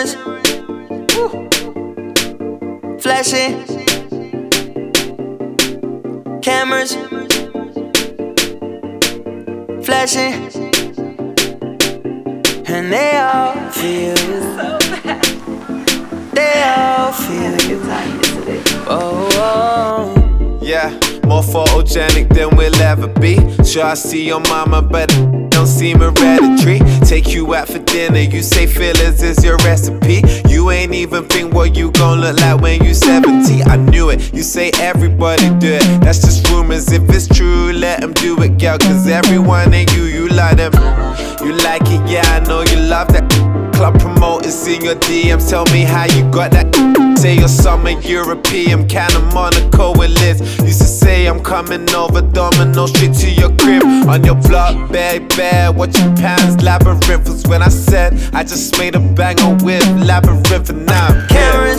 Cameras, flashing. Cameras, flashing. And they all feel you. They all feel you. Oh, oh. Yeah, more photogenic than we'll ever be. Sure, I see your mama, but don't seem hereditary. Take you out for dinner, you say fillers is your recipe. You ain't even think what you gon' look like when you 70. I knew it, you say everybody do it. That's just rumors, if it's true, let them do it, girl. Cause everyone ain't you, you like them. You like it, yeah, I know you love that. Club promoters in your DMs, tell me how you got that. Say you're Southern European, kinda Monaco with Liz. Used to say I'm coming over Domino straight to your crib. On your block, baby, watch your pants, labyrinth was when I said I just made a banger with labyrinth and now I'm Cameras,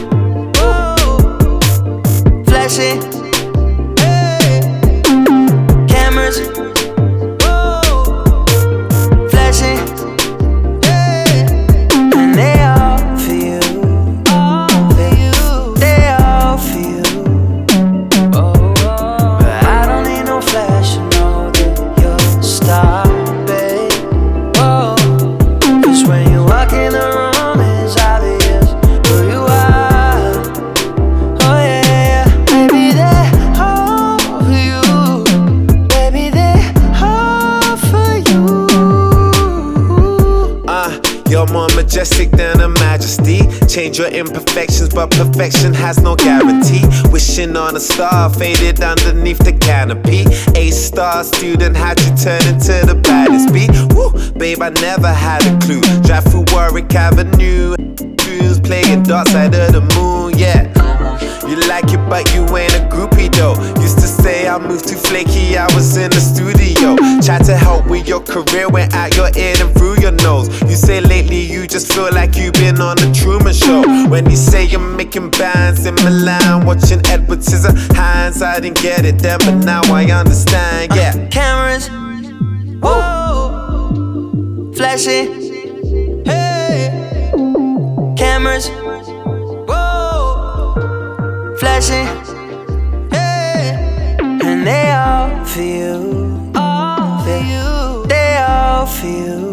flashing. Cameras, flashing. And they all feel you. They all feel you. But I don't need no flash to know that you're a star, babe. Whoa. Cause when you walk in the room, it's obvious who you are. Oh yeah, baby, they're all for you. Baby, they're all for you. You're more majestic than a majesty. Change your imperfections, but perfection has no guarantee. Wishing on a star, faded underneath the canopy. A-star student, how'd you turn into the baddest bee? Woo, babe, I never had a clue. Drive through Warwick Avenue, playing dark side of the moon, yeah. You like it, but you ain't a groupie though. Used to say I moved too flaky, I was in the studio. Tried to help with your career, went out your ear and through your nose. You say lately you just feel like you've been on the Truman Show. When you say you're making bands in Milan, watching Edward Scissorhands, I didn't get it then, but now I understand, yeah. Cameras, whoa, flashing. Hey, cameras, whoa, flashing. Hey, and they all feel you. They all feel.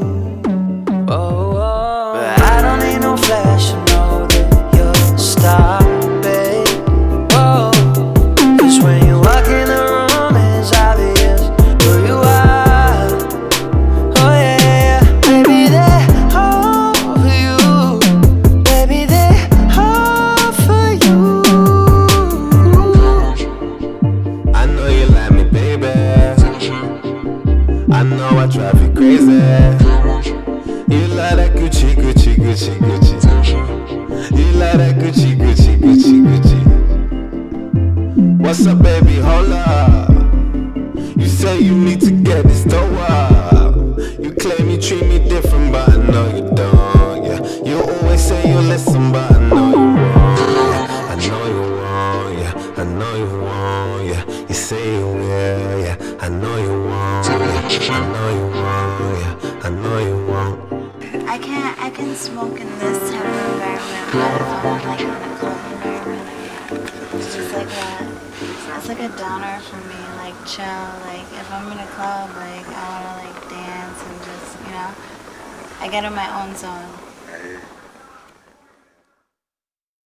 But I don't need no flash to know that you're a star, babe. Whoa. Cause when you walk in the room, it's obvious who you are. Oh yeah, baby, they're all for you. Baby, they're all for you. I know you like me, baby. I know I drive you crazy. You like that Gucci, Gucci, Gucci, Gucci. You like that Gucci, Gucci, Gucci, Gucci. What's up, baby? Hold up. You say you need to get this dough up. You claim you treat me different, but I know you don't, yeah. You always say you listen, but I know you wrong, yeah. I know you wrong, yeah. I know you wrong, yeah. You say you will, yeah. I know you wrong, yeah. I know you wrong, yeah. I know you wrong. I can smoke in this type of environment, but if I'm like in a club environment, it's just like it's like a downer for me, like chill, like if I'm in a club, like I wanna like dance and just, I get in my own zone.